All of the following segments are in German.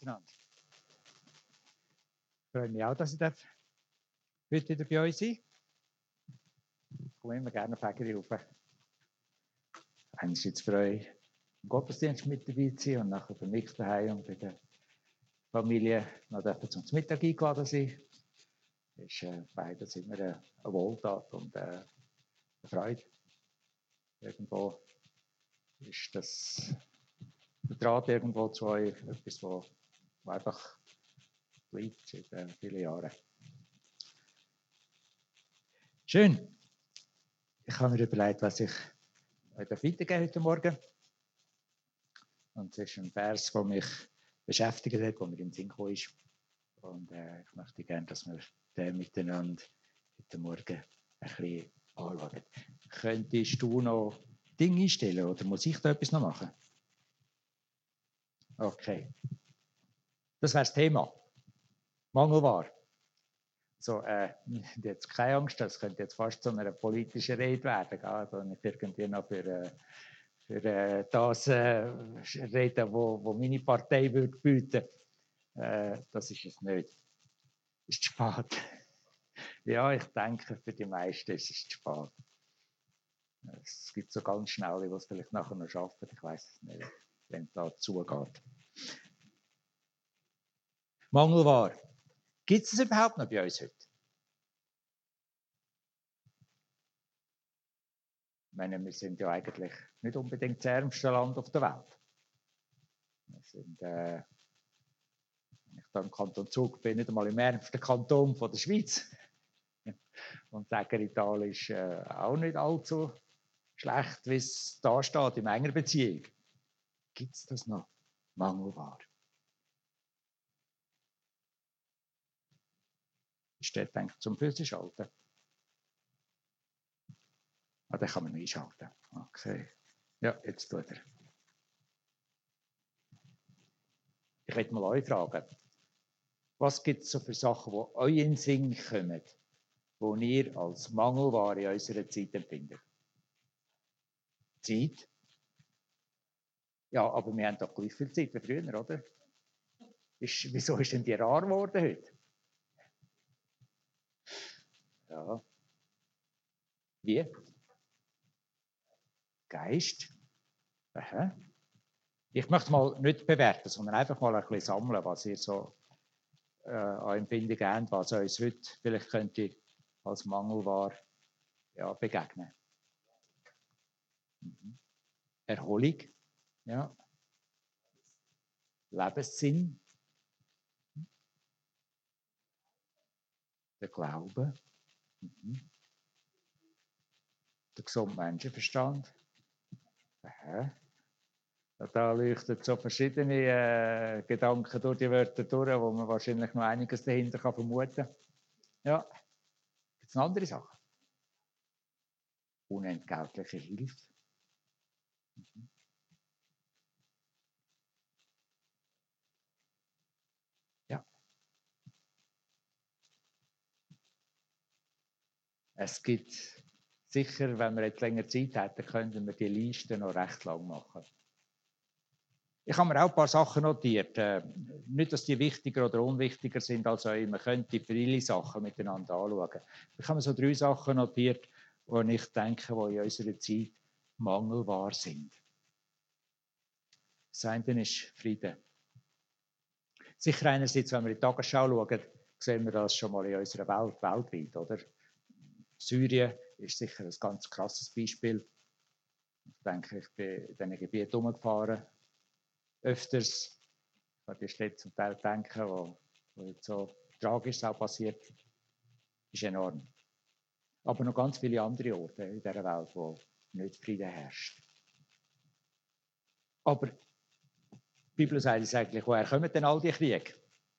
miteinander. Ich freue mich auch, dass ich heute wieder bei euch sein darf. Ich komme immer gerne auf Fägeri rauf. Einerseits für euch im Gottesdienst mit dabei zu sein und nachher bei mich daheim und bei der Familie noch zum Mittag eingeladen sein. Das ist beides immer eine Wohltat und eine Freude. Irgendwo ist das der Draht irgendwo zu euch etwas, was einfach bleibt seit vielen Jahren. Schön. Ich habe mir überlegt, was ich euch weitergeben heute Morgen. Und es ist ein Vers, der mich beschäftigt hat, der mir in den Sinn gekommen ist. Und ich möchte gerne, dass wir den miteinander heute Morgen ein bisschen anschauen. Könntest du noch Dinge einstellen oder muss ich da etwas noch machen? Okay. Das wäre das Thema. Mangelware. So, jetzt keine Angst, das könnte jetzt fast zu einer politischen Rede werden. Also nicht irgendwie noch für das reden, wo meine Partei würde bieten. Das ist es nicht. Ist zu spät. Ja, ich denke, für die meisten ist es zu spät. Es gibt so ganz schnelle, die es vielleicht nachher noch schaffen. Ich weiß es nicht, wenn es da zugeht. Mangelware. Gibt es überhaupt noch bei uns heute? Ich meine, wir sind ja eigentlich nicht unbedingt das ärmste Land auf der Welt. Wir sind, wenn ich da im Kanton Zug bin, nicht einmal im ärmsten Kanton von der Schweiz. Und Sägerital ist auch nicht allzu schlecht, wie es da steht, in enger Beziehung. Gibt es das noch? Mangelware. Steht eigentlich zum Füße-Schalten. Ah, den kann man noch einschalten. Okay. Ja, jetzt tut er. Ich möchte mal euch fragen, was gibt es so für Sachen, die euch in den Sinn kommen, die ihr als Mangelware in unserer Zeit empfindet? Zeit? Ja, aber wir haben doch gleich viel Zeit wie früher, oder? Wieso ist denn die rar geworden heute? Ja. Wie? Geist? Aha. Ich möchte mal nicht bewerten, sondern einfach mal ein bisschen sammeln, was ihr so an Empfindungen habt, was uns heute vielleicht könnte als Mangelware begegnen. Mhm. Erholung, ja. Lebenssinn, der Glaube, der gesunde Menschenverstand. Aha. Da leuchten so verschiedene Gedanken durch die Wörter durch, wo man wahrscheinlich noch einiges dahinter kann vermuten kann. Ja. Gibt es noch andere Sachen? Unentgeltliche Hilfe. Ja. Es gibt sicher, wenn wir jetzt länger Zeit hätten, könnten wir die Liste noch recht lang machen. Ich habe mir auch ein paar Sachen notiert. Nicht, dass die wichtiger oder unwichtiger sind als euch. Man könnte viele Sachen miteinander anschauen. Ich habe mir so 3 Sachen notiert, die ich denke, die in unserer Zeit mangelbar sind. Das eine ist Frieden. Sicher einerseits, wenn wir in die Tagesschau schauen, sehen wir das schon mal in unserer Welt, weltweit, oder? Syrien ist sicher ein ganz krasses Beispiel. Ich denke, ich bin in diesen Gebieten herumgefahren. Öfters, ich an die Städte zum Teil denken, wo jetzt so tragisch auch passiert, ist enorm. Aber noch ganz viele andere Orte in dieser Welt, wo nicht Frieden herrscht. Aber die Bibel sagt uns eigentlich, woher kommen denn all die Kriege?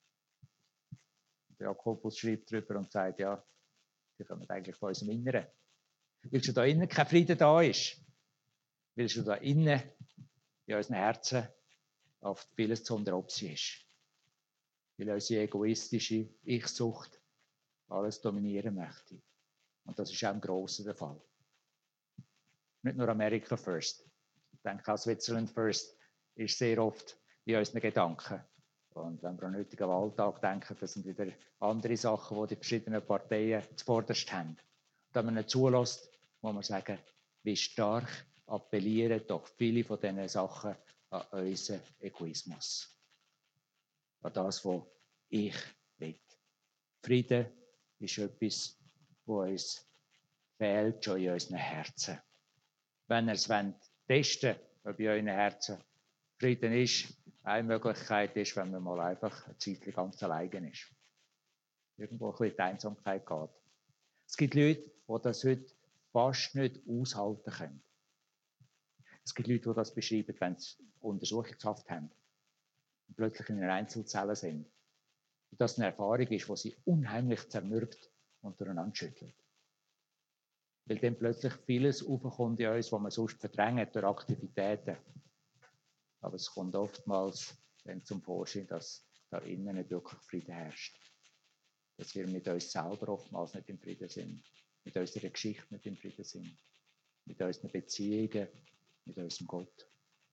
Jakobus schreibt darüber und sagt, ja, die kommen eigentlich von unserem Inneren. Weil schon da innen kein Frieden da ist. Weil schon da innen in unseren Herzen oft vieles zu unteropsi ist. Weil unsere egoistische Ich-Sucht alles dominieren möchte. Und das ist auch im Grossen der Fall. Nicht nur America first. Ich denke auch Switzerland first ist sehr oft in unseren Gedanken. Und wenn wir an den heutigen Wahltag denken, das sind wieder andere Sachen, die die verschiedenen Parteien zuvorderst haben. Und wenn man ihnen zulässt, muss man sagen, wie stark appellieren doch viele von diesen Sachen an unseren Egoismus. An das, was ich will. Frieden ist etwas, was uns fehlt, schon in unseren Herzen. Wenn ihr es testen wollt, ob in euren Herzen Frieden ist, eine Möglichkeit ist, wenn man mal einfach eine Zeit ganz alleine ist. Irgendwo ein bisschen die Einsamkeit geht. Es gibt Leute, die das heute fast nicht aushalten können. Es gibt Leute, die das beschreiben, wenn sie Untersuchungshaft haben und plötzlich in einer Einzelzelle sind. Und das eine Erfahrung ist, die sie unheimlich zermürbt und durcheinander schüttelt. Weil dann plötzlich vieles aufkommt in uns, was man sonst verdrängt durch Aktivitäten. Aber es kommt oftmals dann zum Vorschein, dass da innen nicht wirklich Frieden herrscht. Dass wir mit uns selber oftmals nicht im Frieden sind. Mit unserer Geschichte nicht im Frieden sind. Mit unseren Beziehungen, mit unserem Gott.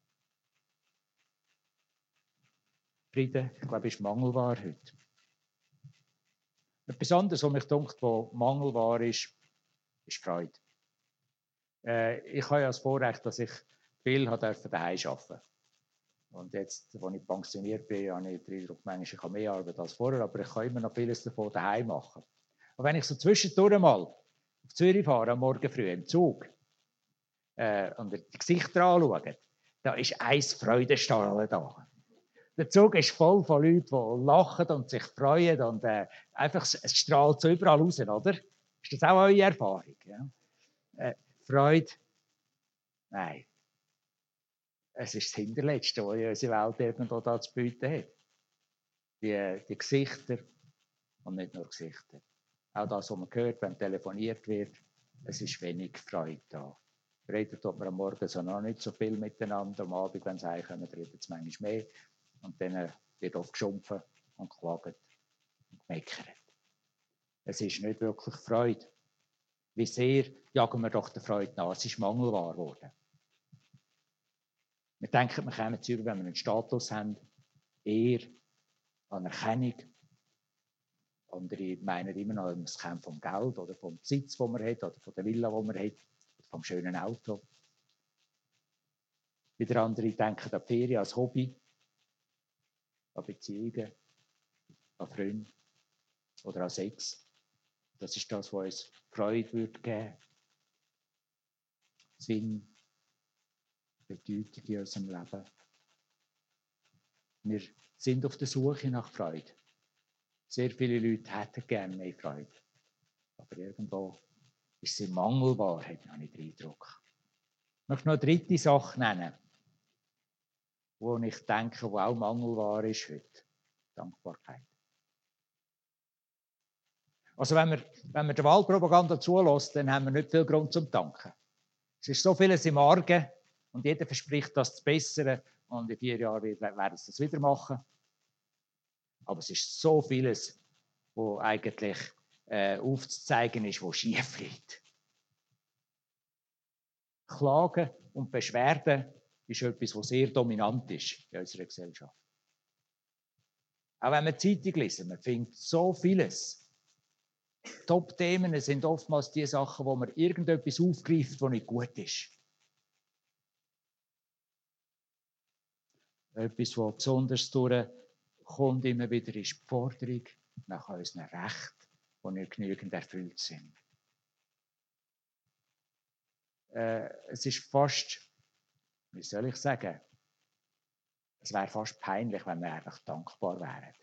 Frieden, ich glaube, ist mangelbar heute. Etwas anderes, was mich denkt, was mangelbar ist Freude. Ich habe ja das Vorrecht, dass ich viel daheim arbeiten durfte. Und jetzt, als ich pensioniert bin, habe ich den Eindruck, ich habe mehr Arbeit als vorher, aber ich kann immer noch vieles davon daheim machen. Und wenn ich so zwischendurch mal auf Zürich fahre, am Morgen früh im Zug, und die Gesichter anschaue, da ist ein Freudenstrahl da. Der Zug ist voll von Leuten, die lachen und sich freuen und einfach, es strahlt so überall raus, oder? Ist das auch eure Erfahrung? Ja? Freude? Nein. Es ist das Hinterletzte, was unsere Welt irgendwo da zu bieten hat. Die Gesichter und nicht nur Gesichter. Auch das, was man hört, wenn telefoniert wird, es ist wenig Freude da. Reden tut man am Morgen so noch nicht so viel miteinander, am Abend, wenn sie heimkommen, reden sie manchmal mehr. Und dann wird oft geschumpfen und geklagt und gemeckert. Es ist nicht wirklich Freude. Wie sehr jagen wir doch der Freude nach? Es ist mangelbar geworden. Wir denken, wir kommen zu über, wenn wir einen Status haben, Ehre, Anerkennung. Andere meinen immer noch, es kommt vom Geld oder vom Besitz, den man hat, oder von der Villa, die man hat, oder vom schönen Auto. Wieder andere denken an die Ferien als Hobby, an Beziehungen, an Freunde oder an Sex. Das ist das, was uns Freude geben würde. Sinn, Bedeutung in unserem Leben. Wir sind auf der Suche nach Freude. Sehr viele Leute hätten gerne mehr Freude. Aber irgendwo ist sie mangelbar, habe ich den Eindruck. Ich möchte noch eine dritte Sache nennen, wo ich denke, die auch mangelbar ist heute. Dankbarkeit. Also wenn wir der Wahlpropaganda zulässt, dann haben wir nicht viel Grund zum Danken. Es ist so vieles im Argen und jeder verspricht das zu bessern und in 4 Jahren werden sie das wieder machen. Aber es ist so vieles, wo eigentlich aufzuzeigen ist, wo schief geht. Klagen und Beschwerden ist etwas, was sehr dominant ist in unserer Gesellschaft. Auch wenn wir die Zeitung lesen, man findet so vieles. Top-Themen sind oftmals die Sachen, wo man irgendetwas aufgreift, was nicht gut ist. Etwas, was besonders durchkommt, immer wieder ist die Forderung nach unseren Rechten, die nicht genügend erfüllt sind. Es ist fast, wie soll ich sagen, es wäre fast peinlich, wenn wir einfach dankbar wären.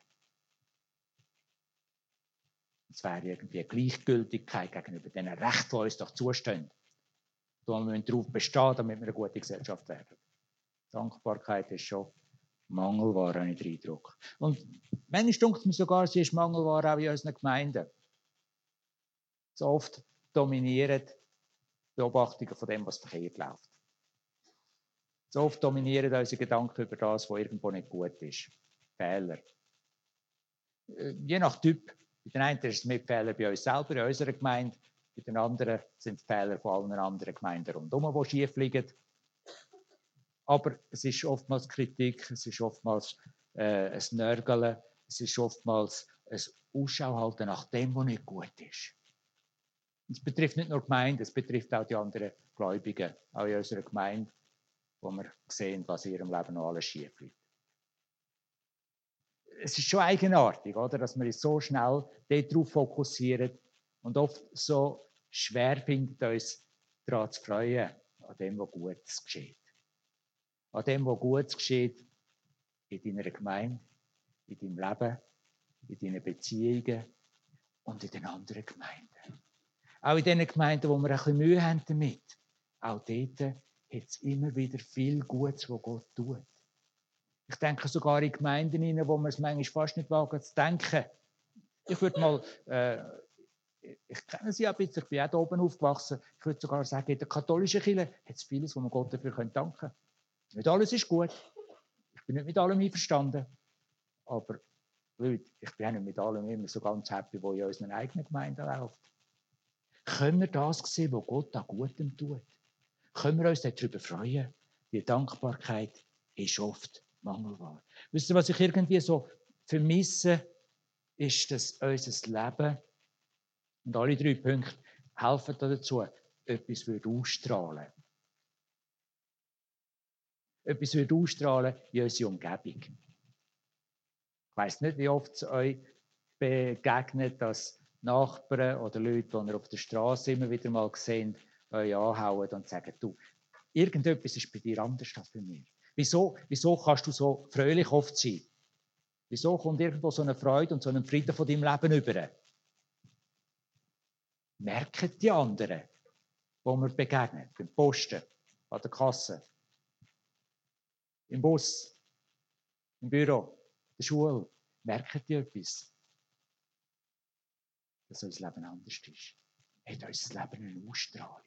Es wäre irgendwie eine Gleichgültigkeit gegenüber den Rechten, die uns doch zustehen. Da müssen wir darauf bestehen, damit wir eine gute Gesellschaft werden. Dankbarkeit ist schon mangelbar, habe ich den Eindruck. Und manchmal denkt mir sogar, sie ist mangelbar auch in unseren Gemeinden. So oft dominieren Beobachtungen von dem, was verkehrt läuft. So oft dominieren unsere Gedanken über das, was irgendwo nicht gut ist. Fehler. Je nach Typ. Bei den einen ist es mit Fehler bei uns selber, in unserer Gemeinde. Bei den anderen sind es Fehler von allen anderen Gemeinden rundherum, die schief liegen. Aber es ist oftmals Kritik, es ist oftmals ein Nörgeln. Es ist oftmals ein Ausschau halten nach dem, was nicht gut ist. Es betrifft nicht nur die Gemeinde, es betrifft auch die anderen Gläubigen, auch in unserer Gemeinde, wo wir sehen, was in ihrem Leben noch alles schief läuft. Es ist schon eigenartig, oder, dass wir uns so schnell darauf fokussieren und oft so schwer finden, uns daran zu freuen, an dem, was Gutes geschieht. An dem, was Gutes geschieht in deiner Gemeinde, in deinem Leben, in deinen Beziehungen und in den anderen Gemeinden. Auch in den Gemeinden, wo wir ein bisschen Mühe haben damit. Auch dort hat es immer wieder viel Gutes, was Gott tut. Ich denke sogar in Gemeinden hinein, wo man es manchmal fast nicht wagen zu denken. Ich würde mal, ich kenne sie ein bisschen, ich bin auch hier oben aufgewachsen. Ich würde sogar sagen, in der katholischen Kirche hat es vieles, wo man Gott dafür danken kann. Nicht alles ist gut. Ich bin nicht mit allem einverstanden. Aber Leute, ich bin auch nicht mit allem immer so ganz happy, was in unseren eigenen Gemeinden läuft. Können wir das sehen, was Gott an Gutem tut? Können wir uns darüber freuen? Die Dankbarkeit ist oft mangelbar. Wisst ihr, was ich irgendwie so vermisse, ist, dass unser Leben und alle 3 Punkte helfen dazu, etwas ausstrahlen. Etwas ausstrahlen in unsere Umgebung. Ich weiss nicht, wie oft es euch begegnet, dass Nachbarn oder Leute, die ihr auf der Straße immer wieder mal seht, euch anhauen und sagen, du, irgendetwas ist bei dir anders als bei mir. Wieso kannst du so fröhlich oft sein? Wieso kommt irgendwo so eine Freude und so ein Frieden von deinem Leben über? Merken die anderen, wo wir begegnen, beim Posten, an der Kasse, im Bus, im Büro, in der Schule, merken die etwas, dass unser Leben anders ist? Hat unser Leben eine Ausstrahlung?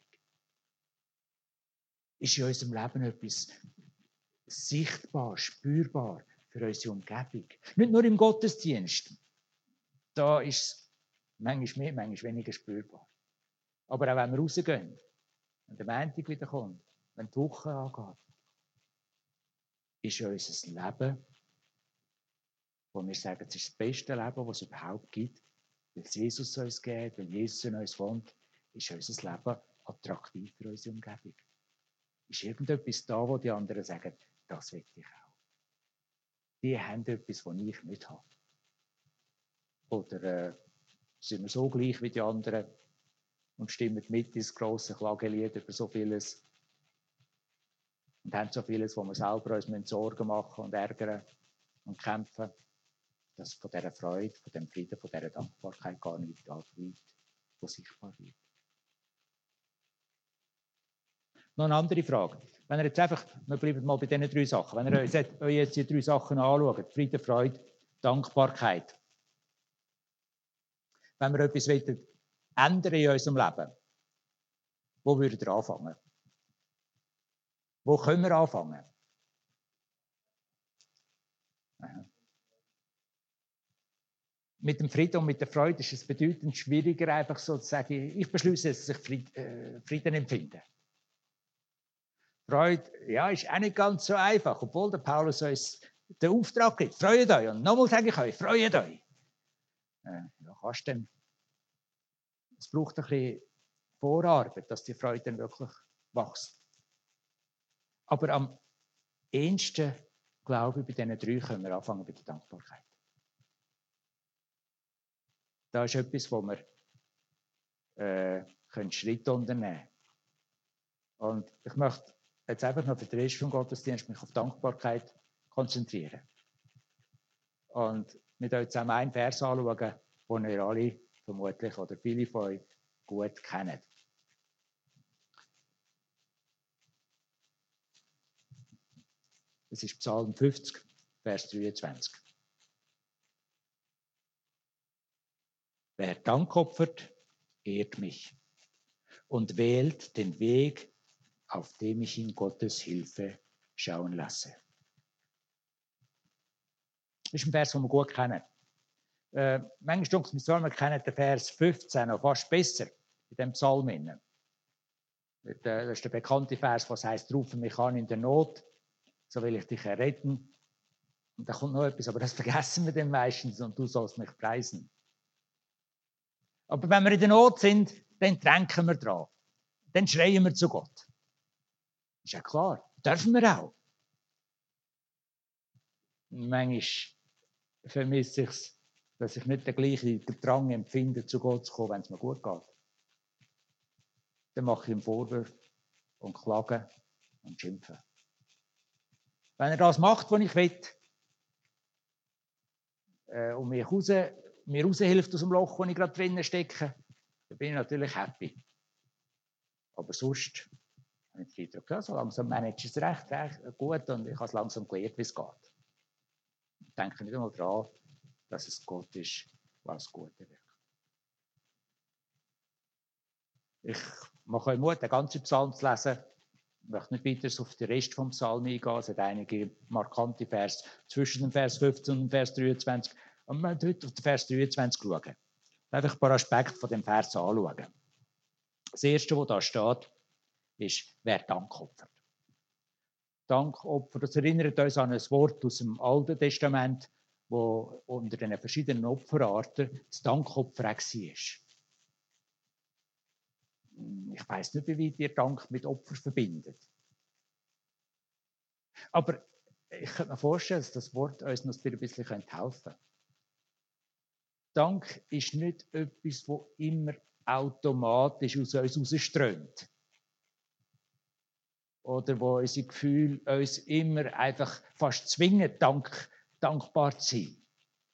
Ist in unserem Leben etwas sichtbar, spürbar für unsere Umgebung? Nicht nur im Gottesdienst. Da ist es manchmal mehr, manchmal weniger spürbar. Aber auch wenn wir rausgehen, wenn der Montag wieder kommt, wenn die Woche angeht, ist unser Leben, wo wir sagen, es ist das beste Leben, das es überhaupt gibt, weil es Jesus uns gibt, weil Jesus in uns wohnt, ist unser Leben attraktiv für unsere Umgebung. Ist irgendetwas da, wo die anderen sagen, das will ich auch. Die haben etwas, was ich nicht habe. Oder sind wir so gleich wie die anderen und stimmen mit ins grosse Klagelied über so vieles und haben so vieles, wo wir selber uns Sorgen machen und ärgern und kämpfen, dass von dieser Freude, von dem Frieden, von dieser Dankbarkeit gar nicht bleibt, wo sichtbar wird. Noch eine andere Frage. Wenn ihr jetzt einfach, wir bleiben mal bei diesen 3 Sachen, wenn ihr euch jetzt die 3 Sachen anschaut, Friede, Freude, Dankbarkeit, wenn wir etwas ändern in unserem Leben, wo würdet ihr anfangen? Wo können wir anfangen? Aha. Mit dem Frieden und mit der Freude ist es bedeutend schwieriger, einfach so zu sagen, ich beschließe jetzt, dass ich Frieden empfinde. Freude, ja, ist auch nicht ganz so einfach, obwohl der Paulus uns den Auftrag gibt, freut euch. Und nochmal sage ich euch, freut euch. Ja, kannst denn? Es braucht ein bisschen Vorarbeit, dass die Freude dann wirklich wächst. Aber am ehesten, glaube ich, bei diesen 3 können wir anfangen bei der Dankbarkeit. Da ist etwas, wo wir Schritte unternehmen können. Und ich möchte jetzt einfach noch für den Rest vom Gottesdienst mich auf Dankbarkeit konzentrieren. Und mit euch zusammen einen Vers anschauen, den ihr alle vermutlich oder viele von euch gut kennen. Das ist Psalm 50, Vers 23. Wer Dank opfert, ehrt mich und wählt den Weg, auf dem ich in Gottes Hilfe schauen lasse. Das ist ein Vers, den wir gut kennen. Manchmal denke ich mir, wir kennen den Vers 15 noch fast besser in dem Psalm. Das ist der bekannte Vers, was heißt, rufe mich an in der Not, so will ich dich erretten. Und da kommt noch etwas, aber das vergessen wir dann meistens und du sollst mich preisen. Aber wenn wir in der Not sind, dann tränken wir dran. Dann schreien wir zu Gott. Ist ja klar, dürfen wir auch. Manchmal vermisse ich es, dass ich nicht den gleichen Drang empfinde, zu Gott zu kommen, wenn es mir gut geht. Dann mache ich ihm Vorwürfe und Klagen und Schimpfen. Wenn er das macht, was ich will, und mir raushilft aus dem Loch, wo ich gerade drinnen stecke, dann bin ich natürlich happy. Aber sonst habe ich den Eindruck, ja, so langsam manage ich es recht gut und ich habe es langsam gelernt, wie es geht. Ich denke nicht einmal daran, dass es Gott ist, was Gute wirkt. Ich mache euch Mut, den ganzen Psalm zu lesen. Ich möchte nicht weiter auf den Rest des Psalms eingehen. Es hat einige markante Verse zwischen dem Vers 15 und dem Vers 23. Und wir werden heute auf den Vers 23 schauen. Einfach ein paar Aspekte von dem Vers anschauen. Das Erste, was da steht, ist, wer Dank opfert. Dankopfer, das erinnert uns an ein Wort aus dem Alten Testament, wo unter den verschiedenen Opferarten das Dankopfer auch war. Ich weiss nicht, wie weit ihr Dank mit Opfer verbindet. Aber ich könnte mir vorstellen, dass das Wort uns noch ein bisschen helfen könnte. Dank ist nicht etwas, das immer automatisch aus uns herausströmt. Oder wo unsere Gefühle uns immer einfach fast zwingen, dankbar zu sein.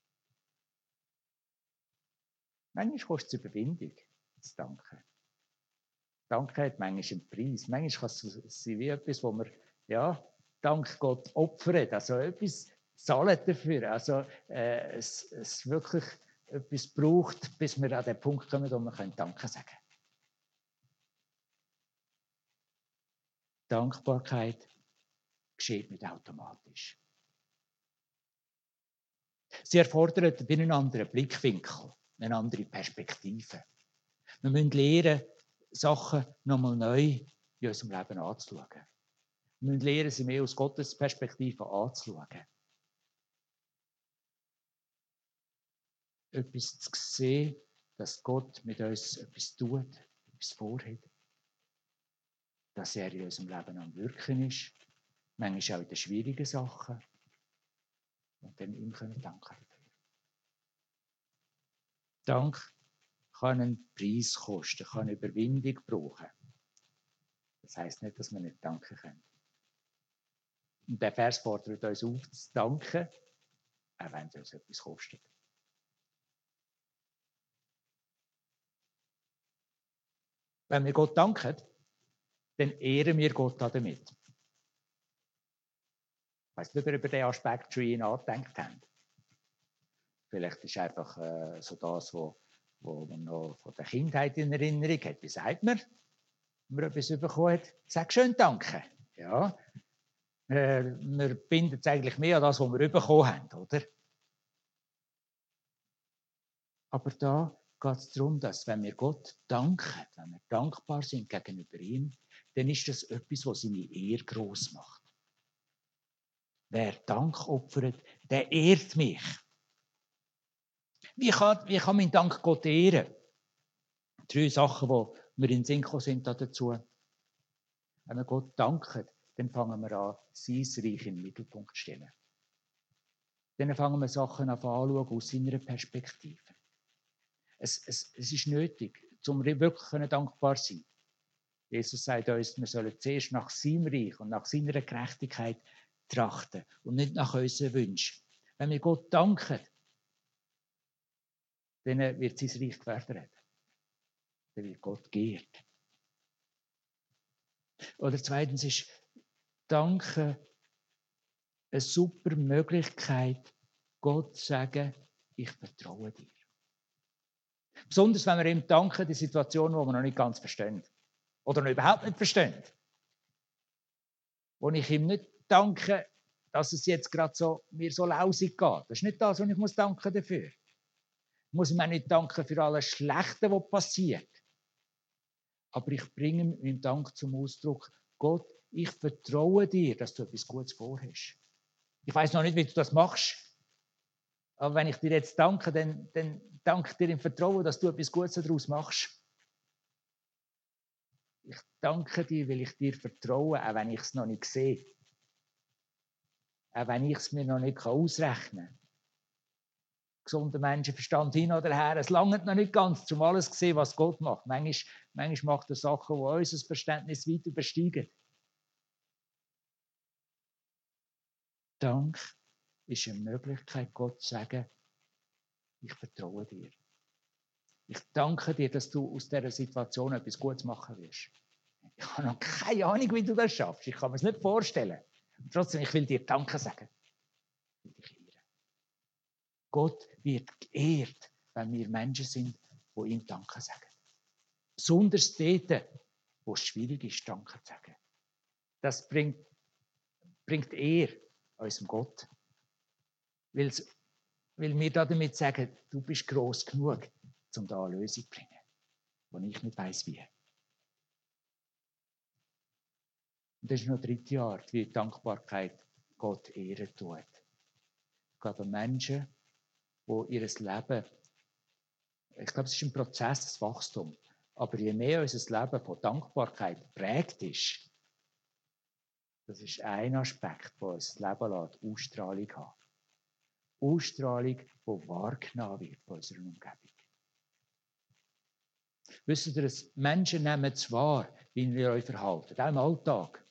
Manchmal kostet es Überwindung, zu danken. Danke hat manchmal einen Preis. Manchmal kann es sein wie etwas, wo man, ja, dank Gott opfert. Also etwas zahlen dafür. Also es wirklich etwas braucht, bis wir an den Punkt kommen, wo wir Danke sagen können. Dankbarkeit geschieht nicht automatisch. Sie erfordert einen anderen Blickwinkel, eine andere Perspektive. Wir müssen lernen, Sachen nochmal neu in unserem Leben anzuschauen. Wir müssen lernen, sie mehr aus Gottes Perspektive anzuschauen. Etwas zu sehen, dass Gott mit uns etwas tut, etwas vorhat. Dass er in unserem Leben am Wirken ist, manchmal auch in den schwierigen Sachen. Und dann ihm danken dafür. Dank kann einen Preis kosten, kann Überwindung brauchen. Das heisst nicht, dass wir nicht danken können. Und der Vers fordert uns auf, zu danken, auch wenn es uns etwas kostet. Wenn wir Gott danken, dann ehren wir Gott damit. Ich weiss nicht, ob ihr über diesen Aspekt schon nachgedacht habt. Vielleicht ist einfach so das, was man noch von der Kindheit in Erinnerung hat. Wie sagt man, wenn man etwas bekommen hat? Sag schön Danke. Ja. Wir binden es eigentlich mehr an das, was wir bekommen haben, oder? Aber da geht es darum, dass wenn wir Gott danken, wenn wir dankbar sind gegenüber ihm, dann ist das etwas, was seine Ehre gross macht. Wer Dank opfert, der ehrt mich. Wie kann mein Dank Gott ehren? 3 Sachen, die mir in den Sinn gekommen sind dazu. Wenn wir Gott danken, dann fangen wir an, sein Reich in den Mittelpunkt zu stellen. Dann fangen wir Sachen an anschauen aus seiner Perspektive. Es ist nötig, um wirklich dankbar zu sein. Jesus sagt uns, wir sollen zuerst nach seinem Reich und nach seiner Gerechtigkeit trachten und nicht nach unseren Wünschen. Wenn wir Gott danken, dann wird sein Reich gefördert. Dann wird Gott geehrt. Oder zweitens ist Danken eine super Möglichkeit, Gott zu sagen, ich vertraue dir. Besonders wenn wir ihm danken, die Situation, die wir noch nicht ganz verstehen. Oder noch überhaupt nicht verstehen. Wo ich ihm nicht danke, dass es jetzt gerade so, mir so lausig geht. Das ist nicht das, was ich muss danken dafür. Ich muss ihm auch nicht danken für alles Schlechte, was passiert. Aber ich bringe mit meinem Dank zum Ausdruck, Gott, ich vertraue dir, dass du etwas Gutes vorhast. Ich weiß noch nicht, wie du das machst. Aber wenn ich dir jetzt danke, dann danke ich dir im Vertrauen, dass du etwas Gutes daraus machst. Ich danke dir, weil ich dir vertraue, auch wenn ich es noch nicht sehe. Auch wenn ich es mir noch nicht ausrechnen kann. Gesunder Menschenverstand hin oder her. Es langt noch nicht ganz, um alles zu sehen, was Gott macht. Manchmal macht er Sachen, die unser Verständnis weit übersteigen. Dank ist eine Möglichkeit, Gott zu sagen, ich vertraue dir. Ich danke dir, dass du aus dieser Situation etwas Gutes machen wirst. Ich habe noch keine Ahnung, wie du das schaffst. Ich kann mir es nicht vorstellen. Trotzdem, ich will dir Danke sagen. Ich will dich ehren. Gott wird geehrt, wenn wir Menschen sind, die ihm Danke sagen. Besonders dort, wo es schwierig ist, Danke zu sagen. Das bringt Ehre unserem Gott. Weil wir damit sagen, du bist gross genug, um da eine Lösung zu bringen, wo ich nicht weiss, wie. Und das ist noch die dritte Art, wie Dankbarkeit Gott Ehre tut. Ich glaube, Menschen, die ihr Leben, ich glaube, es ist ein Prozess, das Wachstum, aber je mehr unser Leben von Dankbarkeit geprägt ist, das ist ein Aspekt, der unser Leben lässt, Ausstrahlung haben. Ausstrahlung, die wahrgenommen wird von unserer Umgebung. Wisst ihr, dass Menschen nehmen es wahr, wie wir euch verhalten, auch im Alltag.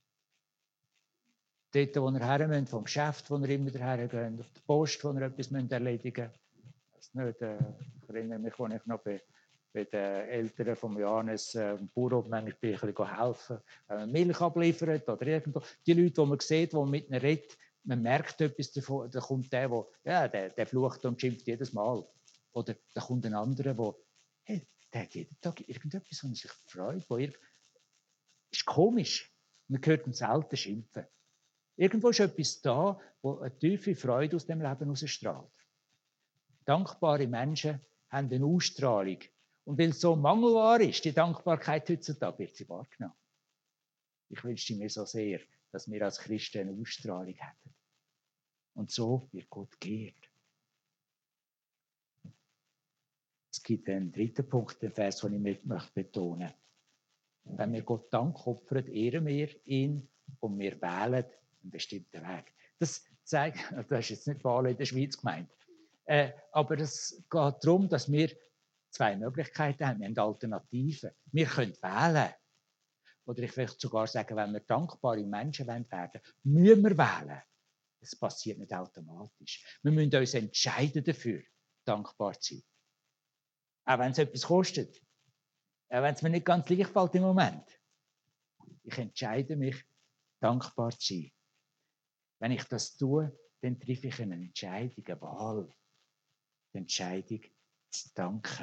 Dort, wo ihr her müsst, vom Geschäft, wo ihr immer hergeht, auf der Post, wo ihr etwas erledigen müsst. Ich erinnere mich, als ich noch bei den Eltern von Johannes Bauhof manchmal bin ich ein bisschen helfen, wenn man Milch abliefert oder irgendwo. Die Leute, die man sieht, die man mit ihnen redet, man merkt etwas davon, da kommt der flucht und schimpft jedes Mal. Oder da kommt ein anderer, der hat jeden Tag irgendetwas, wo er sich freut. Ist komisch. Man hört ihn selten schimpfen. Irgendwo ist etwas da, wo eine tiefe Freude aus dem Leben herausstrahlt. Dankbare Menschen haben eine Ausstrahlung. Und weil es so mangelbar ist, die Dankbarkeit heutzutage, wird sie wahrgenommen. Ich wünschte mir so sehr, dass wir als Christen eine Ausstrahlung hätten. Und so wird Gott geehrt. Es gibt einen dritten Punkt, den Vers, den ich betonen möchte. Wenn wir Gott Dank opfern, ehren wir ihn und wir wählen einen bestimmten Weg. Das ist jetzt nicht Wahlen in der Schweiz gemeint. Aber es geht darum, dass wir zwei Möglichkeiten haben. Wir haben Alternativen. Wir können wählen. Oder ich möchte sogar sagen, wenn wir dankbare Menschen werden wollen, müssen wir wählen. Das passiert nicht automatisch. Wir müssen uns entscheiden dafür, dankbar zu sein. Auch wenn es etwas kostet. Auch wenn es mir nicht ganz leicht fällt im Moment. Ich entscheide mich, dankbar zu sein. Wenn ich das tue, dann treffe ich eine Entscheidung, eine Wahl. Die Entscheidung zu danken.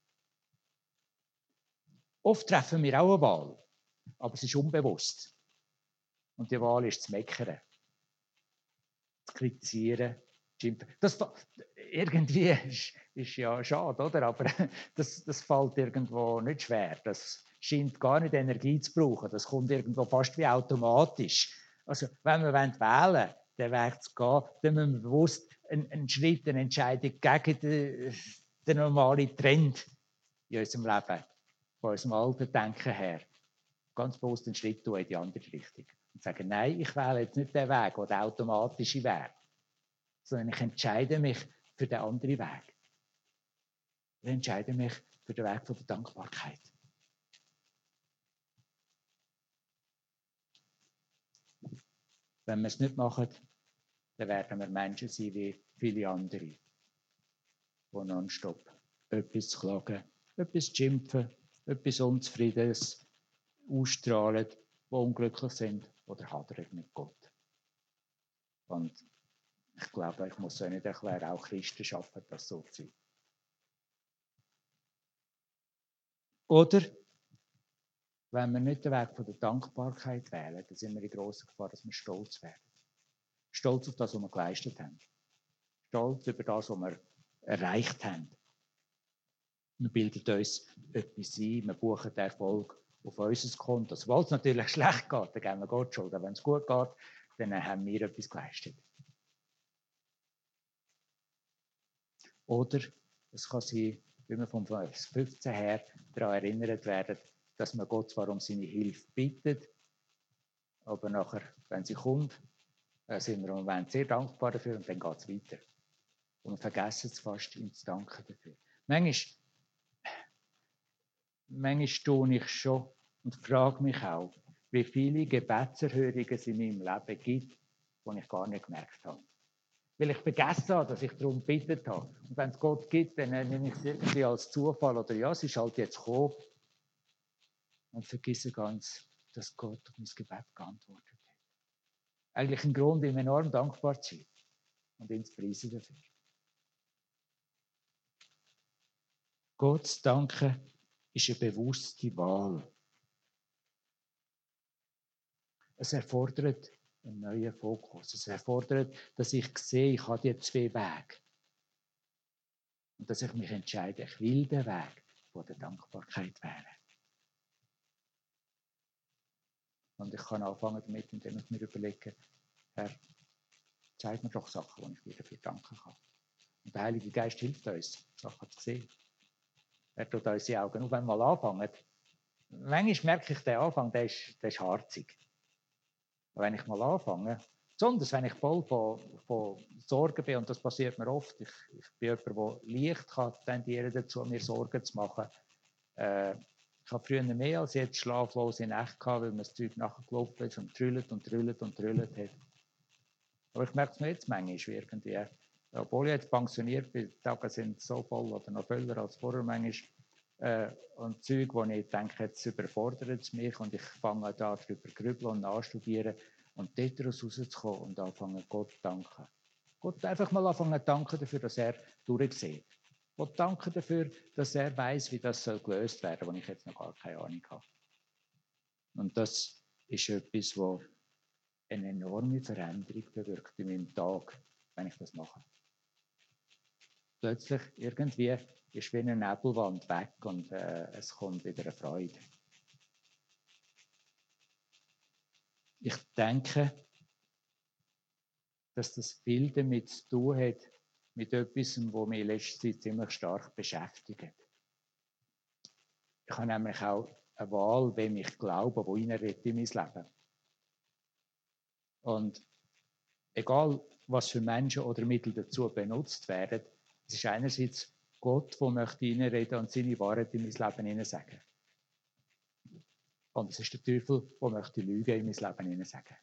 Oft treffen wir auch eine Wahl, aber es ist unbewusst. Und die Wahl ist zu meckern, zu kritisieren, zu schimpfen. Das irgendwie ist ja schade, oder? Aber das fällt irgendwo nicht schwer. Das scheint gar nicht Energie zu brauchen. Das kommt irgendwo fast wie automatisch. Also, wenn wir wählen wollen, den Weg zu gehen, dann müssen wir bewusst einen Schritt, eine Entscheidung gegen den normalen Trend in unserem Leben, von unserem alten Denken her, ganz bewusst einen Schritt tun in die andere Richtung. Und sagen, nein, ich wähle jetzt nicht den Weg, der automatische wäre, sondern ich entscheide mich für den anderen Weg. Ich entscheide mich für den Weg der Dankbarkeit. Wenn wir es nicht machen, dann werden wir Menschen sein wie viele andere, die nonstop etwas zu klagen, etwas zu schimpfen, etwas Unzufriedenes ausstrahlen, die unglücklich sind oder hadern mit Gott. Und ich glaube, ich muss euch nicht erklären, auch Christen schaffen das so zu sein. Oder, wenn wir nicht den Weg von der Dankbarkeit wählen, dann sind wir in grosser Gefahr, dass wir stolz werden. Stolz auf das, was wir geleistet haben. Stolz über das, was wir erreicht haben. Wir bilden uns etwas ein, wir buchen den Erfolg auf unser Konto. Sobald es natürlich schlecht geht, dann geben wir Gott Schuld. Wenn es gut geht, dann haben wir etwas geleistet. Oder es kann sein, wie wir vom Vers 15 her daran erinnert werden, dass man Gott zwar um seine Hilfe bittet, aber nachher, wenn sie kommt, sind wir im Moment sehr dankbar dafür und dann geht es weiter. Und wir vergessen es fast, ihm zu danken dafür. Manchmal stehe ich schon und frage mich auch, wie viele Gebetserhörungen es in meinem Leben gibt, die ich gar nicht gemerkt habe. Weil ich vergessen habe, dass ich darum gebeten habe. Und wenn es Gott gibt, dann nehme ich es irgendwie als Zufall oder ja, es ist halt jetzt gekommen. Und vergesse ganz, dass Gott auf mein Gebet geantwortet hat. Eigentlich ein Grund, ihm enorm dankbar zu sein und ihn zu preisen dafür. Gott zu danken ist eine bewusste Wahl. Es erfordert einen neuen Fokus. Es erfordert, dass ich sehe, ich habe die zwei Wege. Und dass ich mich entscheide, ich will den Weg von der Dankbarkeit wählen. Und ich kann anfangen damit, indem ich mir überlege, Herr, zeig mir doch Sachen, die ich dir dafür danken kann. Und der Heilige Geist hilft uns, Sachen zu sehen. Er tut unsere Augen auf, wenn wir mal anfangen. Manchmal merke ich, der Anfang, der ist harzig. Und wenn ich mal anfange, besonders wenn ich voll von Sorgen bin, und das passiert mir oft, ich bin jemand, der leicht tendieren dazu, mir Sorgen zu machen. Ich habe früher mehr als jetzt schlaflose Nächte gehabt, weil mir das Zeug nachgelaufen ist und trüllt hat. Aber ich merke es mir jetzt manchmal irgendwie. Obwohl ich jetzt pensioniert bin, die Tage sind so voll oder noch voller als vorher manchmal. Und Zeug, wo ich denke, jetzt überfordert es mich und ich fange da darüber grübeln und nachstudieren und dort rauszukommen und anfangen, Gott zu danken. Gott einfach mal anfangen zu danken dafür, dass er durchsieht. Gott danken dafür, dass er weiß, wie das gelöst werden soll, wo ich jetzt noch gar keine Ahnung habe. Und das ist etwas, was eine enorme Veränderung bewirkt in meinem Tag, wenn ich das mache. Plötzlich irgendwie ist wie eine Nebelwand weg und es kommt wieder eine Freude. Ich denke, dass das viel damit zu tun hat, mit etwas, was mich in letzter Zeit ziemlich stark beschäftigt. Ich habe nämlich auch eine Wahl, wem ich glaube, wo reinredet in mein Leben. Und egal, was für Menschen oder Mittel dazu benutzt werden, es ist einerseits Gott, der möchte reinreden und seine Wahrheit in mein Leben hineinsagen. Und es ist der Teufel, der möchte Lügen in mein Leben hineinsagen.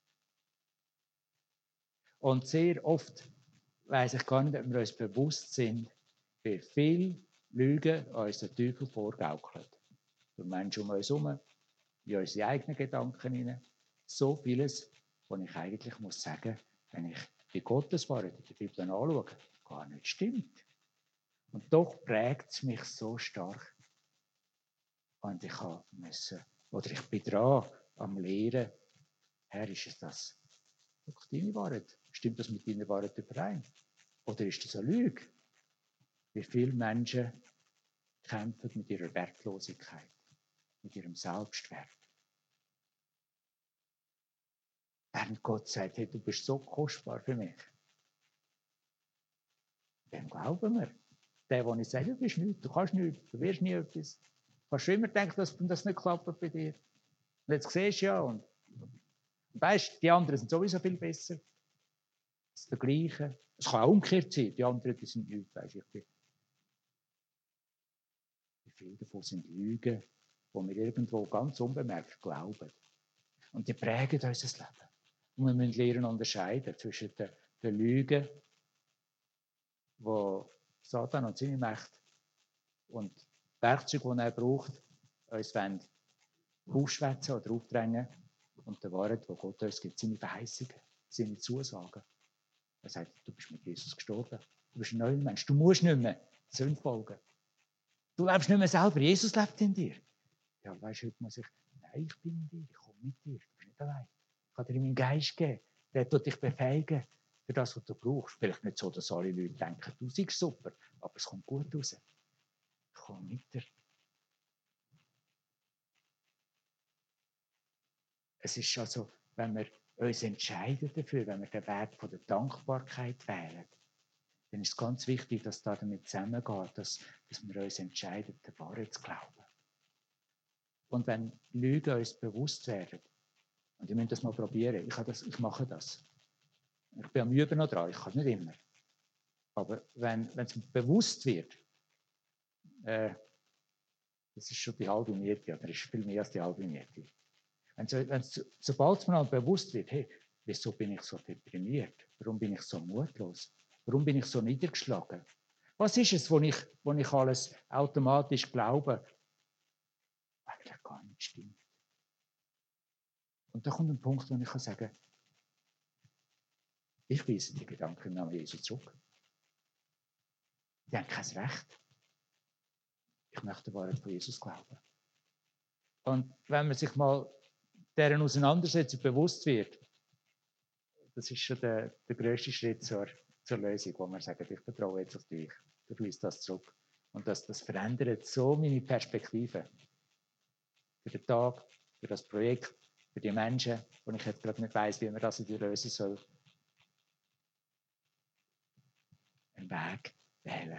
Und sehr oft weiss ich gar nicht, ob wir uns bewusst sind, wie viel Lügen uns der Teufel vorgaukelt. Durch Menschen um uns herum, in unsere eigenen Gedanken hinein. So vieles, was ich eigentlich muss sagen, wenn ich die Gotteswahrheit in der Bibel anschaue, gar nicht stimmt. Und doch prägt es mich so stark. Und ich bin dran am Lehren, Herr, ist es das deine Wahrheit? Stimmt das mit deiner Wahrheit überein? Oder ist das eine Lüge? Wie viele Menschen kämpfen mit ihrer Wertlosigkeit, mit ihrem Selbstwert. Während Gott sagt, hey, du bist so kostbar für mich. Dem glauben wir. Der ich sage, du bist nichts, du kannst nichts, du wirst nie etwas. Du kannst schon immer denken, dass das nicht klappt bei dir. Und jetzt siehst du ja, und weißt, die anderen sind sowieso viel besser. Das ist das Gleiche. Es kann auch umgekehrt sein, die anderen die sind nichts. Weißt, wie viele davon sind Lügen, die wir irgendwo ganz unbemerkt glauben. Und die prägen unser Leben. Und wir müssen lernen unterscheiden zwischen den Lügen, die Satan und seine Macht und Werkzeuge, die er braucht, uns aufschwätzen oder aufdrängen, und der Wahrheit, die Gott uns gibt, seine Verheißungen, seine Zusagen. Er sagt, du bist mit Jesus gestorben, du bist ein neuer Mensch, du musst nicht mehr Sünden folgen. Du lebst nicht mehr selber, Jesus lebt in dir. Ja, weißt du, heute muss ich, nein, ich bin in dir, ich komme mit dir, du bist nicht allein. Ich kann dir meinen Geist geben, der tut dich befähigen für das, was du brauchst. Vielleicht nicht so, dass alle Leute denken, du siehst super, aber es kommt gut raus. Ich komme mit dir. Es ist also, wenn wir uns entscheiden dafür, wenn wir den Weg von der Dankbarkeit wählen, dann ist es ganz wichtig, dass da damit zusammengeht, dass wir uns entscheiden, der Wahrheit zu glauben. Und wenn Lügen uns bewusst werden, und ihr müsst das mal probieren, ich mache das. Ich bin am Üben noch dran, ich kann nicht immer. Aber wenn es mir bewusst wird, das ist schon die halbe Miete, oder ist viel mehr als die halbe Miete. Sobald es mir dann bewusst wird, hey, wieso bin ich so deprimiert? Warum bin ich so mutlos? Warum bin ich so niedergeschlagen? Was ist es, wo ich alles automatisch glaube, eigentlich gar nicht stimmt? Und da kommt ein Punkt, wo ich sagen kann, ich weise die Gedanken an Jesus zurück. Die haben kein Recht. Ich möchte die Wahrheit von Jesus glauben. Und wenn man sich mal deren Auseinandersetzung bewusst wird, das ist schon der grösste Schritt zur Lösung, wo man sagt, ich vertraue jetzt auf dich, du weist das zurück. Und das verändert so meine Perspektive für den Tag, für das Projekt, für die Menschen, wo ich jetzt gerade nicht weiss, wie man das lösen soll. Einen Weg wählen.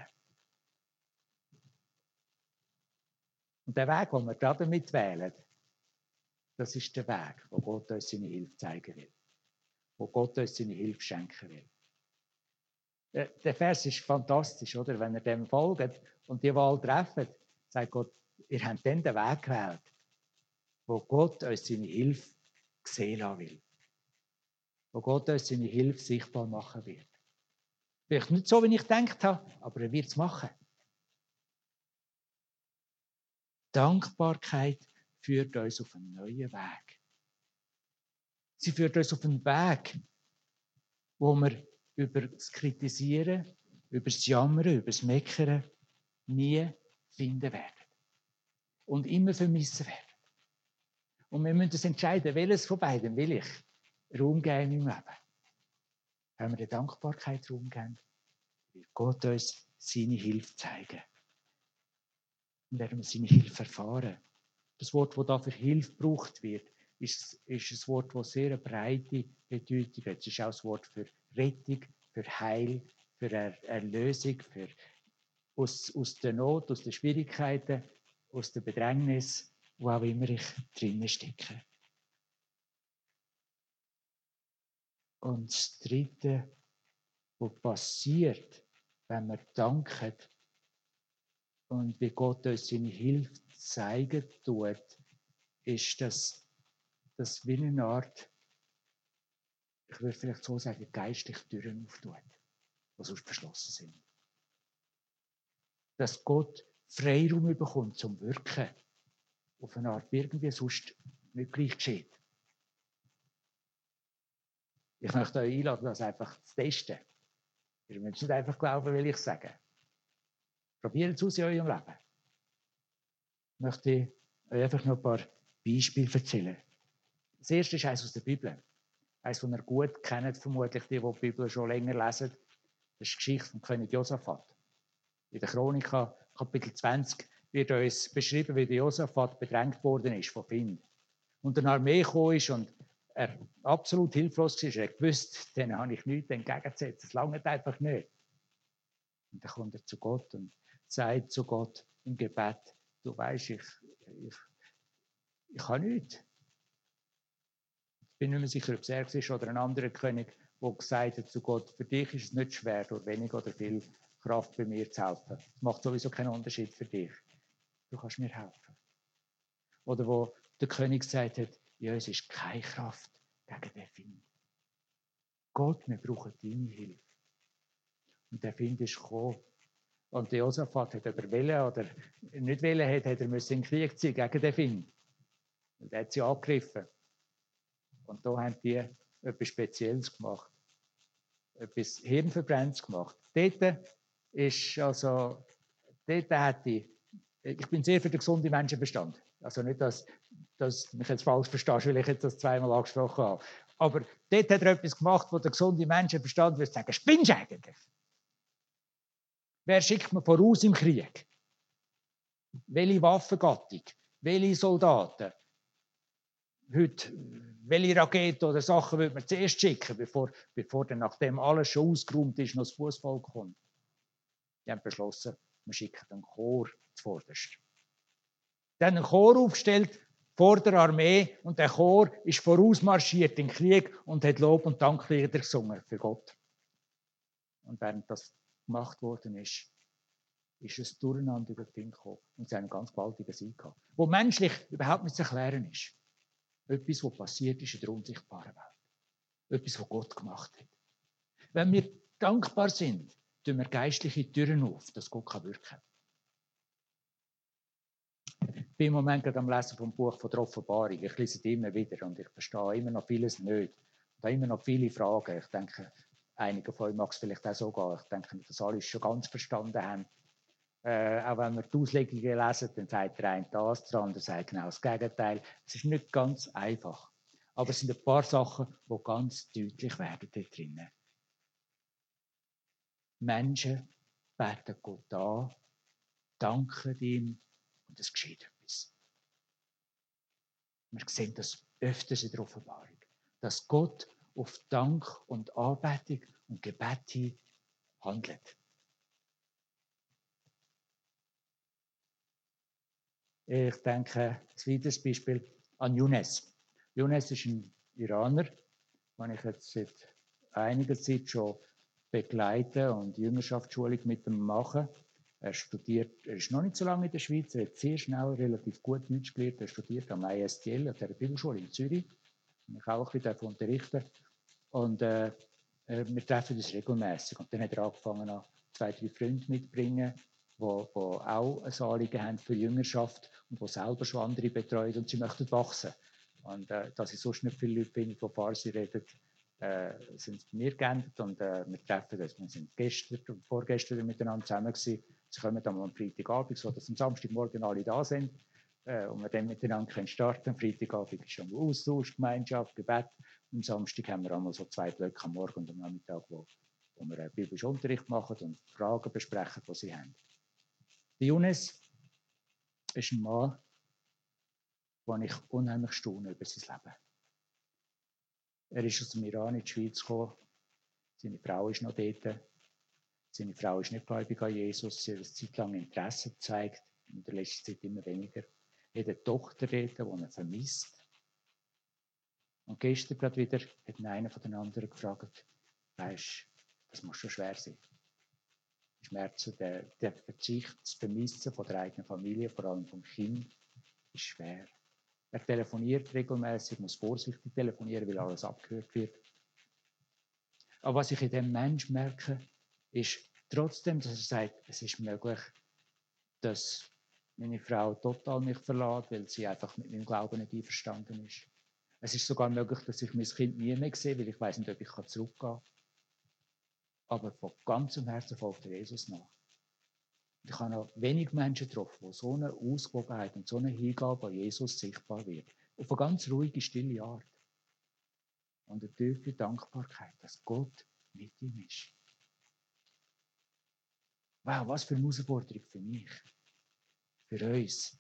Und der Weg, den wir damit wählen, das ist der Weg, wo Gott uns seine Hilfe zeigen will. Wo Gott uns seine Hilfe schenken will. Der Vers ist fantastisch, oder? Wenn ihr dem folgt und die Wahl trefft, sagt Gott, ihr habt dann den Weg gewählt, wo Gott uns seine Hilfe sehen lassen will. Wo Gott uns seine Hilfe sichtbar machen wird. Vielleicht nicht so, wie ich gedacht habe, aber er wird es machen. Dankbarkeit führt uns auf einen neuen Weg. Sie führt uns auf einen Weg, wo wir über das Kritisieren, über das Jammern, über das Meckern nie finden werden. Und immer vermissen werden. Und wir müssen uns entscheiden, welches von beiden will ich Raum geben im Leben. Wenn wir der Dankbarkeit Raum geben, wird Gott uns seine Hilfe zeigen. Und werden wir seine Hilfe erfahren. Das Wort, das da für Hilfe gebraucht wird, ist ein Wort, das sehr eine breite Bedeutung hat. Es ist auch das Wort für Rettung, für Heil, für Erlösung, für aus der Not, aus den Schwierigkeiten, aus der Bedrängnis, wo auch immer ich drinnen stecke. Und das Dritte, was passiert, wenn wir danken und wie Gott uns seine Hilfe zeigen tut, ist, dass wie eine Art, ich würde vielleicht so sagen, geistliche Türen auftut, die sonst verschlossen sind. Dass Gott Freiraum bekommt zum Wirken auf eine Art, irgendwie sonst nicht gleich geschieht. Ich möchte euch einladen, das einfach zu testen. Ihr müsst nicht einfach glauben, will ich sagen. Probiert es aus in eurem Leben. Ich möchte euch einfach noch ein paar Beispiele erzählen. Das erste ist eines aus der Bibel. Eines, das ihr gut kennt, vermutlich die Bibel schon länger lesen. Das ist die Geschichte vom König Josaphat. In der Chronika, Kapitel 20, wird uns beschrieben, wie der Josaphat bedrängt worden ist von Feinden. Und eine Armee gekommen ist und er absolut hilflos war. Er gewusst, denen habe ich nichts entgegenzusetzen. Es langt einfach nicht. Und dann kommt er zu Gott und sagt zu Gott im Gebet, du weisst, ich habe nichts. Ich bin nicht mehr sicher, ob es er ist oder ein anderer König, der gesagt hat zu Gott, für dich ist es nicht schwer, durch wenig oder viel Kraft bei mir zu helfen. Es macht sowieso keinen Unterschied für dich. Du kannst mir helfen. Oder wo der König gesagt hat, ja, es ist keine Kraft gegen den Feind. Gott, wir brauchen deine Hilfe. Und der Feind ist gekommen. Und der Josaphat hat aber wollen oder nicht wollen, hat er müssen in den Krieg ziehen gegen den Feind. Und er hat sie angegriffen. Und da haben die etwas Spezielles gemacht. Etwas Hirnverbrennendes gemacht. Dort hätte ich bin sehr für den gesunden Menschenverstand. Also nicht, dass du mich jetzt falsch verstehst, weil ich jetzt das zweimal angesprochen habe. Aber dort hat er etwas gemacht, wo der gesunde Menschenverstand würde sagen, spinnst du eigentlich? Wer schickt man voraus im Krieg? Welche Waffengattung? Welche Soldaten? Heute, welche Raketen oder Sachen würde man zuerst schicken, bevor dann, nachdem alles schon ausgeräumt ist, noch das Fußvolk kommt? Die haben beschlossen, wir schicken einen Chor zuvorderst. Die haben einen Chor aufgestellt vor der Armee und der Chor ist vorausmarschiert in den Krieg und hat Lob- und Danklieder gesungen für Gott. Und während das gemacht worden ist es durcheinander über die Dinge gekommen und sie haben einen ganz gewaltigen Sieg gehabt, wo menschlich überhaupt nicht zu erklären ist. Etwas, was passiert ist in der unsichtbaren Welt. Etwas, was Gott gemacht hat. Wenn wir dankbar sind, tun wir geistliche Türen auf, dass Gott wirken kann. Ich bin im Moment gerade am Lesen vom Buch von der Offenbarung. Ich lese es immer wieder und ich verstehe immer noch vieles nicht. Ich habe immer noch viele Fragen. Ich denke, einige von euch mag es vielleicht auch so gehen. Ich denke, dass alle es schon ganz verstanden haben. Auch wenn wir die Auslegungen lesen, dann sagt der eine das, der andere sagt genau das Gegenteil. Es ist nicht ganz einfach. Aber es sind ein paar Sachen, die ganz deutlich werden dort drinnen. Menschen beten Gott an, danken ihm und es geschieht etwas. Wir sehen das öfters in der Offenbarung, dass Gott auf Dank und Anbetung und Gebet hin handelt. Ich denke, ein weiteres Beispiel an Younes. Younes ist ein Iraner, den ich jetzt seit einiger Zeit schon begleite und Jüngerschaftsschulung mit ihm mache. Er ist noch nicht so lange in der Schweiz, er hat sehr schnell relativ gut Deutsch gelernt. Er studiert am ISTL, an der Bibelschule in Zürich, wo ich auch ein bisschen unterrichten darf. Und wir treffen uns regelmäßig. Und dann hat er angefangen, 2, 3 Freunde mitzubringen, die auch ein Anliegen haben für Jüngerschaft und die selber schon andere betreuen und sie möchten wachsen. Und dass ich sonst nicht viele Leute bin, die Farsi reden, sind bei mir geändert und wir treffen uns. Wir sind gestern und vorgestern miteinander zusammen gewesen. Sie kommen dann am Freitagabend, so dass am Samstagmorgen alle da sind und wir dann miteinander starten können. Am Freitagabend ist schon Austausch, Gemeinschaft, Gebet. Am Samstag haben wir einmal so 2 Blöcke am Morgen und am Nachmittag, wo wir einen biblischen Unterricht machen und Fragen besprechen, die sie haben. Der Younes ist ein Mann, den ich unheimlich staune über sein Leben. Er ist aus dem Iran in die Schweiz gekommen. Seine Frau ist noch dort. Seine Frau ist nicht gläubig an Jesus. Sie hat eine Zeit lang Interesse gezeigt, in der letzten Zeit immer weniger. Er hat eine Tochter dort, die er vermisst. Und gestern gerade wieder hat einer von den anderen gefragt, weisst, das muss schon schwer sein. Die Schmerzen, der Verzicht, das Vermissen von der eigenen Familie, vor allem vom Kind, ist schwer. Er telefoniert regelmäßig, muss vorsichtig telefonieren, weil alles abgehört wird. Aber was ich in dem Menschen merke, ist trotzdem, dass er sagt, es ist möglich, dass meine Frau total mich verlässt, weil sie einfach mit meinem Glauben nicht einverstanden ist. Es ist sogar möglich, dass ich mein Kind nie mehr sehe, weil ich weiß nicht, ob ich zurückgehen kann. Aber von ganzem Herzen folgt Jesus nach. Ich habe noch wenig Menschen getroffen, wo so eine Ausgewogenheit und so eine Hingabe an Jesus sichtbar wird. Auf eine ganz ruhige, stille Art. Und eine tiefe Dankbarkeit, dass Gott mit ihm ist. Wow, was für eine Herausforderung für mich. Für uns.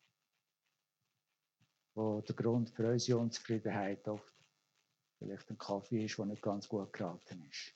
Wo der Grund für unsere Unzufriedenheit oft vielleicht ein Kaffee ist, der nicht ganz gut geraten ist.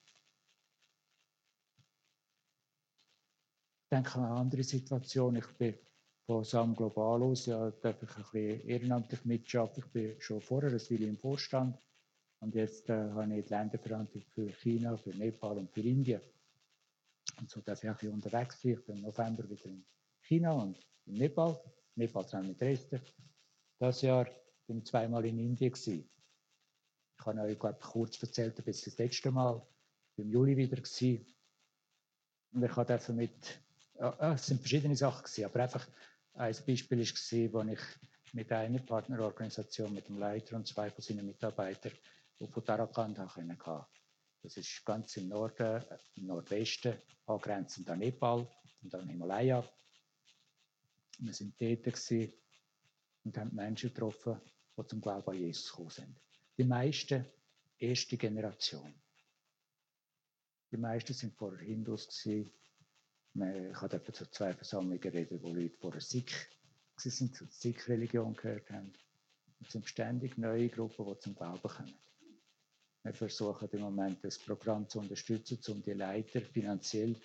Ich denke an eine andere Situation. Ich bin von Sam Global aus, ja, darf ich ein bisschen ehrenamtlich mitarbeiten. Ich bin schon vorher ein Weile im Vorstand und jetzt habe ich die Länderverantwortung für China, für Nepal und für Indien. Und so darf ich auch ein bisschen unterwegs sein. Ich bin im November wieder in China und in Nepal. Nepal zusammen mit Dresden. Dieses Jahr bin ich 2-mal in Indien gewesen. Ich habe euch, glaube ich, kurz erzählt, bis das letzte Mal. Ich war im Juli wieder gewesen. Und ich durfte es sind verschiedene Sachen gewesen, aber einfach ein Beispiel war, wo ich mit einer Partnerorganisation, mit dem Leiter und 2 von seinen Mitarbeitern auf Uttarakhand hatte. Das ist ganz im Norden, im Nordwesten, angrenzend an Nepal und an Himalaya. Wir waren dort und haben Menschen getroffen, die zum Glauben an Jesus gekommen sind. Die meisten erste Generation. Die meisten waren vorher Hindus gewesen. Ich habe etwa zu 2 Versammlungen geredet, wo Leute vorher Sikh sind, zur Sikh-Religion gehört haben. Es sind ständig neue Gruppen, die zum Glauben kommen. Wir versuchen im Moment das Programm zu unterstützen, um die Leiter finanziell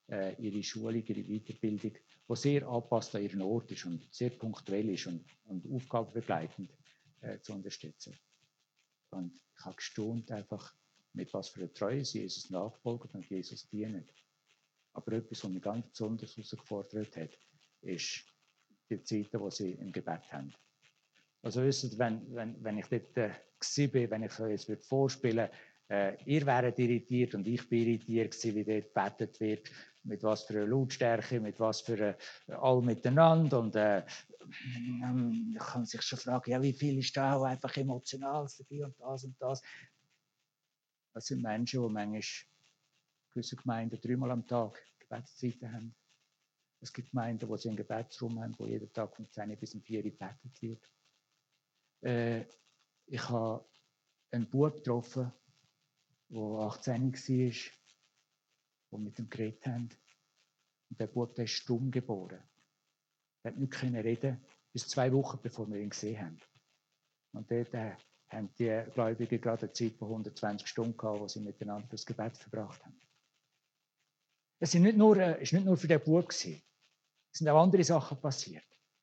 ihre Schulung, ihre Weiterbildung, die sehr angepasst an ihren Ort ist und sehr punktuell ist und aufgabenbegleitend zu unterstützen. Und ich habe gestaunt einfach, mit was für einer Treue sie Jesus nachfolgen und Jesus dienen. Aber etwas, was mich ganz besonders herausgefordert hat, ist die Zeiten, die sie im Gebet haben. Also wisst, wenn ich dort war, wenn ich euch jetzt vorspielen würde, ihr wäret irritiert und ich bin irritiert gewesen, wie dort gebetet wird, mit was für einer Lautstärke, mit was für all miteinander. Und man kann sich schon fragen, ja, wie viel ist da auch einfach emotional dabei und das und das. Das sind Menschen, die manchmal gewisse Gemeinden 3-mal am Tag Gebetszeiten haben. Es gibt Gemeinden, wo sie einen Gebetsraum haben, wo jeden Tag von 10 bis 4 gebetet wird. Ich habe einen Bub getroffen, der 18 war, der mit ihm geredet haben. Und der Bub der ist stumm geboren. Er konnte nicht reden, bis 2 Wochen bevor wir ihn gesehen haben. Und dort haben die Gläubigen gerade eine Zeit von 120 Stunden gehabt, wo sie miteinander das Gebet verbracht haben. Es war nicht nur für den Bub. Es sind auch andere Sachen passiert.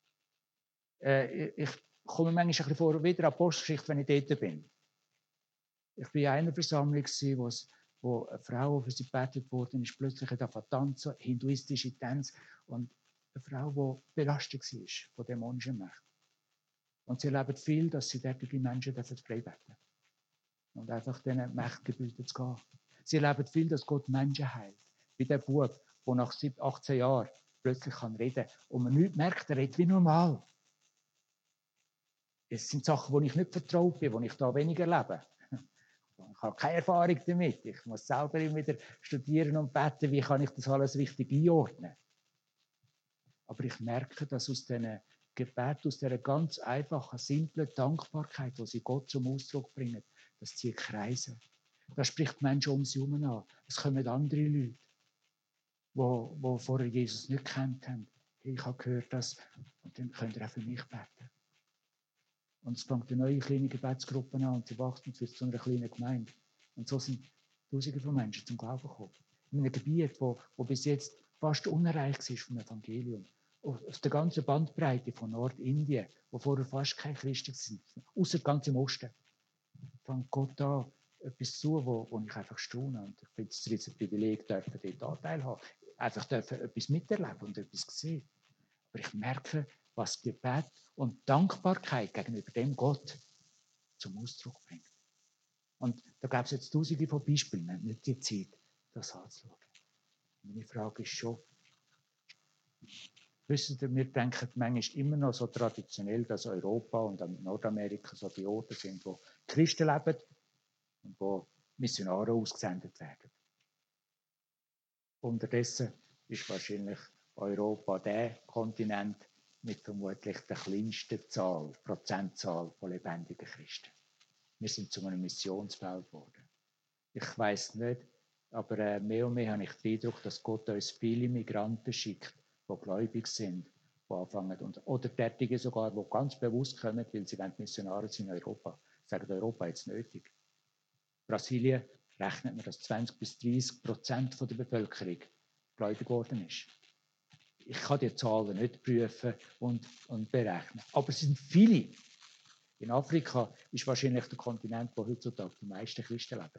Ich komme manchmal ein bisschen vor, wieder an die Postgeschichte, wenn ich dort bin. Ich war in einer Versammlung, wo eine Frau, die für sie gebetet wurde, ist plötzlich tanzen, hinduistische Tänze, und eine Frau, die belastet war von dämonischen Mächten. Und sie erlebt viel, dass sie derartige Menschen frei beten und einfach diesen Mächten gebührt zu gehen. Sie erleben viel, dass Gott Menschen heilt. Wie der Bub, der nach 18 Jahren plötzlich reden kann und man nicht merkt, er redet wie normal. Es sind Sachen, die ich nicht vertraut bin, die ich da weniger erlebe. Ich habe keine Erfahrung damit. Ich muss selber immer wieder studieren und beten, wie kann ich das alles richtig einordnen. Aber ich merke, dass aus diesen Gebeten, aus dieser ganz einfachen, simplen Dankbarkeit, die sie Gott zum Ausdruck bringen, dass sie kreisen. Da spricht Menschen um sie herum an. Es kommen andere Leute, die vorher Jesus nicht gekannt haben. Ich habe gehört, dass, und dann könnt ihr auch für mich beten. Und es fängt eine neue kleine Gebetsgruppe an und sie wächst und wird zu einer kleinen Gemeinde. Und so sind Tausende von Menschen zum Glauben gekommen. In einem Gebiet, wo bis jetzt fast unerreicht war vom Evangelium. Auf der ganzen Bandbreite von Nordindien, wo vorher fast keine Christen sind, außer ganz im Osten, fängt Gott da etwas zu, wo ich einfach staune. Und ich finde es ein Privileg, dort Anteil haben. Einfach dürfen etwas miterleben und etwas sehen. Aber ich merke, was Gebet und Dankbarkeit gegenüber dem Gott zum Ausdruck bringt. Und da gab es jetzt Tausende von Beispielen, wir haben nicht die Zeit, das anzuschauen. Meine Frage ist schon, wisst ihr, wir denken manchmal immer noch so traditionell, dass Europa und Nordamerika so die Orte sind, wo Christen leben und wo Missionare ausgesendet werden. Unterdessen ist wahrscheinlich Europa der Kontinent mit vermutlich der kleinsten Prozentzahl von lebendigen Christen. Wir sind zu einem Missionsfeld geworden. Ich weiss nicht, aber mehr und mehr habe ich den Eindruck, dass Gott uns viele Migranten schickt, die gläubig sind, die anfangen, oder derartige sogar, die ganz bewusst kommen, weil sie Missionare sind in Europa. Sagen, Europa jetzt nötig. Brasilien rechnet man, dass 20-30% der Bevölkerung gläubig geworden ist. Ich kann die Zahlen nicht prüfen und berechnen. Aber es sind viele. In Afrika ist wahrscheinlich der Kontinent, wo heutzutage die meisten Christen leben.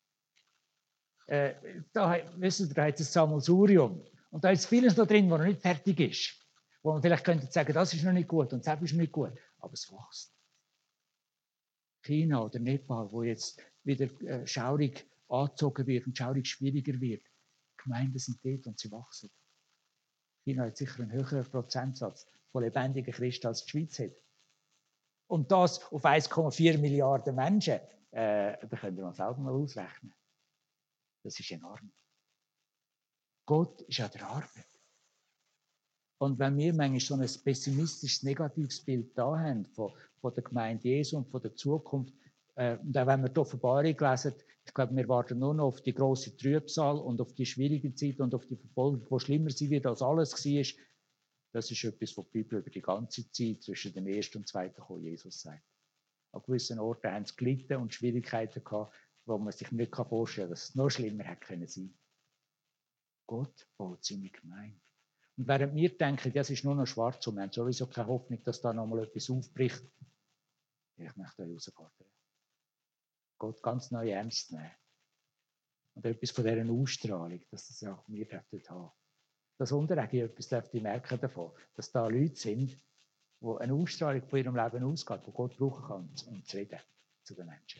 Da hat es Sammelsurium. Und da ist vieles noch drin, was noch nicht fertig ist. Wo man vielleicht könnte sagen, das ist noch nicht gut und das ist noch nicht gut. Aber es wächst. China oder Nepal, wo jetzt wieder schaurig angezogen wird und schaurig schwieriger wird. Die Gemeinden sind dort und sie wachsen. China hat sicher einen höheren Prozentsatz von lebendigen Christen als die Schweiz hat. Und das auf 1,4 Milliarden Menschen, da könnt ihr mal selber mal ausrechnen. Das ist enorm. Gott ist an der Arbeit. Und wenn wir manchmal so ein pessimistisches, negatives Bild da haben von der Gemeinde Jesu und von der Zukunft, und auch wenn wir die Offenbarung lesen, ich glaube, wir warten nur noch auf die grosse Trübsal und auf die schwierige Zeit und auf die Verfolgung, die schlimmer sein wird, als alles war. Das ist etwas, was die Bibel über die ganze Zeit zwischen dem ersten und zweiten Kommen Jesus sagt. An gewissen Orten haben sie gelitten und Schwierigkeiten gehabt, wo man sich nicht vorstellen kann, dass es noch schlimmer hätte sein können. Gott baut seine Gemeinde. Und während wir denken, das ist nur noch schwarz und wir haben sowieso keine Hoffnung, dass da nochmal etwas aufbricht, ich möchte euch herausfordern, Gott ganz neu ernst nehmen. Und etwas von dieser Ausstrahlung, dass das auch wir dürfen haben. Das Unterregen etwas dürfte ich merken davon, dass da Leute sind, die eine Ausstrahlung von ihrem Leben ausgeht, die Gott brauchen kann, um zu reden zu den Menschen.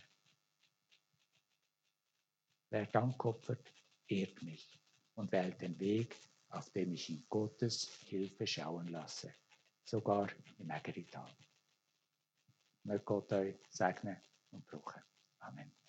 Wer Dank opfert, ehrt mich und wählt den Weg, auf dem ich in Gottes Hilfe schauen lasse, sogar im Ägerital. Möge Gott euch segnen und brauchen. Amen.